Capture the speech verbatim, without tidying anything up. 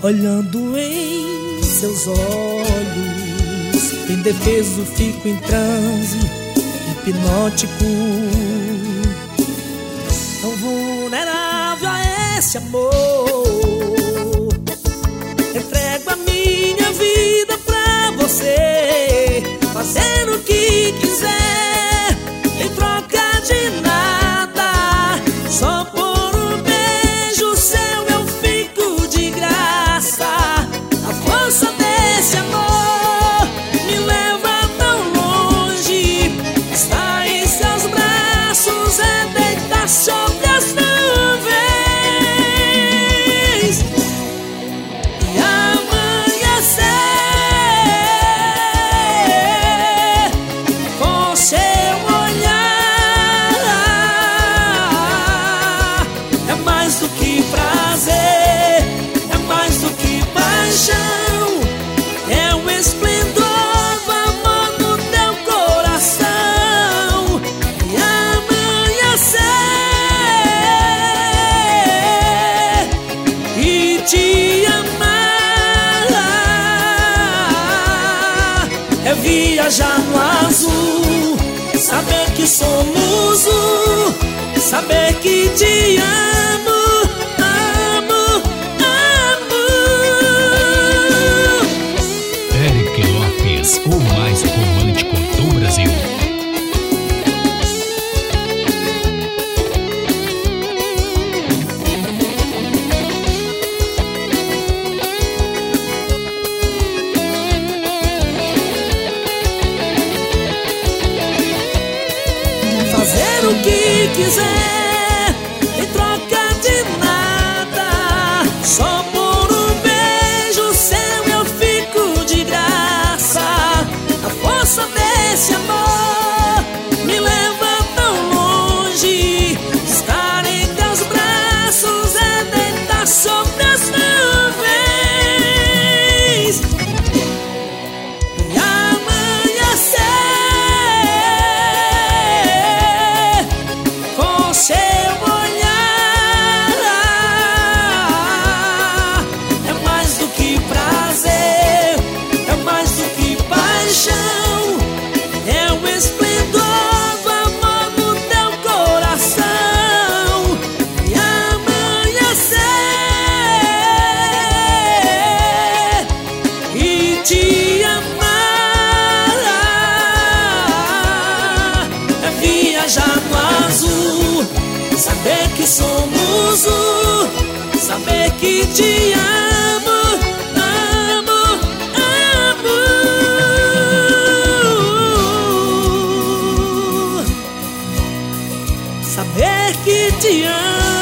olhando em seus olhos, indefeso fico em transe hipnótico, tão vulnerável a esse amor. Entrego a minha vida pra você, fazendo o que quiser, em troca de nada. Só por um beijo seu eu fico de graça. A força desse amor me leva tão longe. Estar em seus braços é deitar sobre as nuvens e amanhecer com seu olhar. É mais do que prazer, é mais do que paixão, é o esplendor do amor no teu coração. E amanhecer e te amar é viajar no azul, saber que somos um, saber que te amo, amo, amo. Eric Lopes, o mais romântico do Brasil. Fazer o que quiser, em troca de nada. Só por um beijo seu eu fico de graça. A força desse amor me leva tão longe. Estar em teus braços é deitar sobre as nuvens e amanhecer com seu olhar. É mais do que prazer, é mais do que paixão, é o esplendor do amor no teu coração. E amanhecer e te amar é viajar no azul, saber que somos um, saber que te amo, amo, amo. Saber que te amo.